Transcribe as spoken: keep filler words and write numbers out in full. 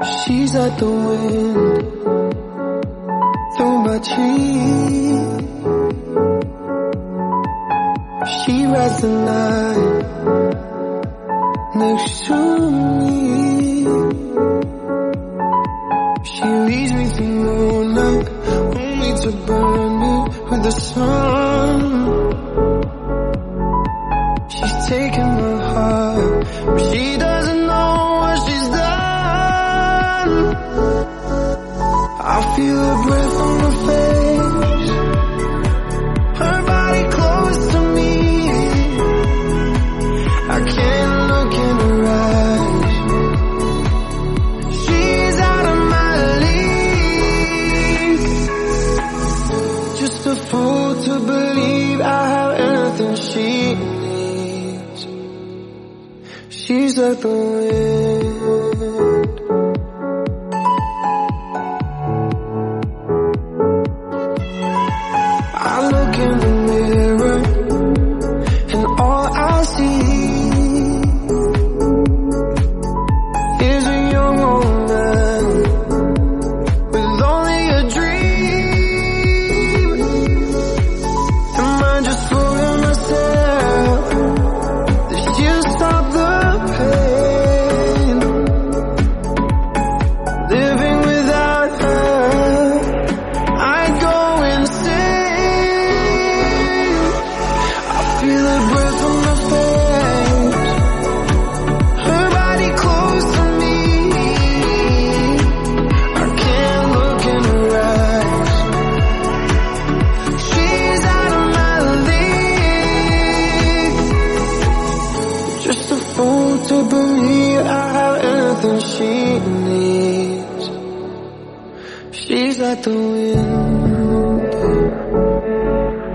She's like the wind through my tree. She rides the night next to me. She leads me through moonlight, only to burn me with the sun. She's taking my heart, but she doesn't know what she's done. I feel her breath on my face, her body close to me. I can't look in her eyes. She's out of my league. Just a fool to believe I have anything she needs. She's like the wind. I look in the mirror and all I see is a young old man with only a dream. Am I just fooling myself that she'll stop the pain? Living without her, I'd go insane. I feel her breath on my face, her body close to me. I can't look in her eyes. She's out of my league. Just a fool to believe I have anything she needs. She's like the wind.